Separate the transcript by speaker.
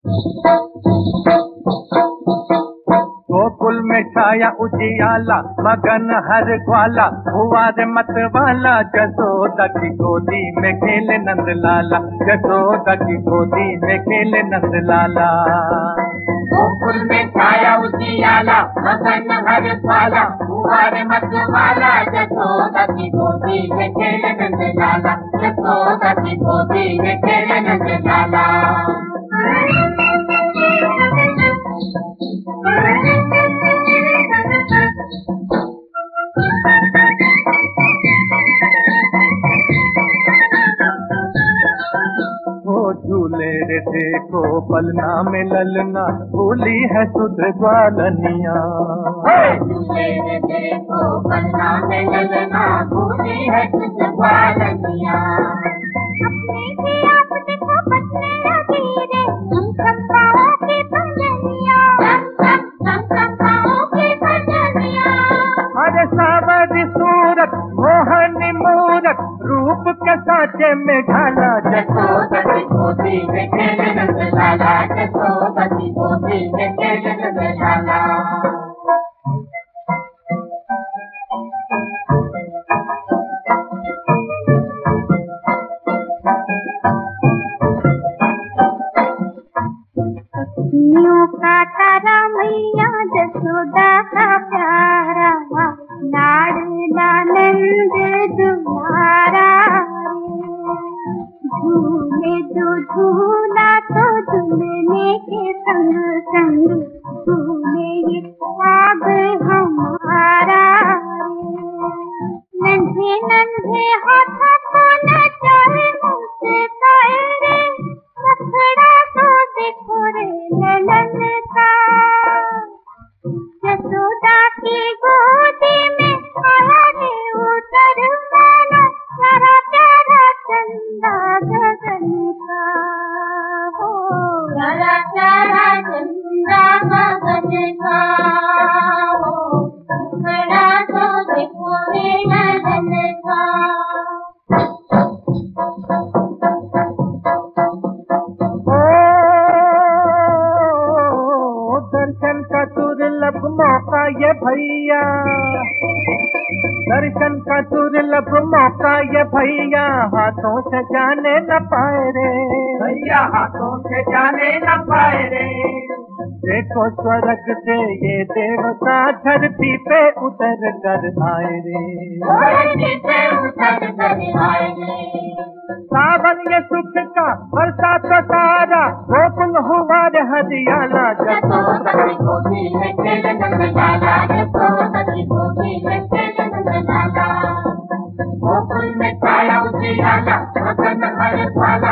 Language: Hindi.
Speaker 1: गोकुल में छाया उजियाला, मगन हर ग्वाला, हुआ रे मत वाला, जसोदा की गोदी में खेले नंद लाला, जसोदा की गोदी में खेले नंद लाला।
Speaker 2: गोकुल में छाया उजियाला, मगन हर ग्वाला, हुआ रे मत वाला, जसोदा की गोदी में खेले नंद लाला, जसोदा की गोदी में खेले नंद लाला।
Speaker 1: झूले रे देखो पलना में ललना, भूली है सुध ग्वालनिया।
Speaker 2: झूले रे देखो पलना में ललना, भूली है सुध ग्वालनिया।
Speaker 3: अपने ही आप देखो बचने लगी रे, हम सब पाओ की भजनिया, हम सब पाओ की भजनिया।
Speaker 1: अरे सावरी सूरत मोहनी मूरत, रूप के साचे में ढाला,
Speaker 2: जसोदा की गोदी में खेले नंद लाला, जसोदा की गोदी में खेले नंद लाला।
Speaker 3: पत्नियों का तारा मैया, जसोदा का प्यारा, लाडला नंद दुलारा। झूले जो झूला तो झूलने के संग संग, झूले ये ख्वाब हमारा। नन्हे नन्हे हाथों को नचाए मुस्काए रे, रखड़ा तो देखो रे ललन का। जसोदा की गोदी में आया रे उतर वाला, प्यारा प्यारा चंदा गगन का। हो
Speaker 2: प्यारा प्यारा चंदा गगन का, हो रखड़ा तो देखो रे ललन का।
Speaker 1: दर्शन का दुर्लभ मौका ये भैया, दर्शन का दुर्लभ मौका ये भैया, हाथों से जाने न पाए रे
Speaker 2: भैया, हाथों से जाने न पाए रे।
Speaker 1: देखो स्वर्ग से ये देवता धरती पे उतर कर आए रे,
Speaker 2: धरती पे उतर कर आए रे।
Speaker 1: सावन ये सुख का बरसात सारा, गोकुल हुआ रे हरियाला,
Speaker 2: जसोदा की गोदी में खेले नंद लाला, जसोदा की गोदी में खेले नंद लाला। गोकुल में छाया उजियाला, मगन हर ग्वाला,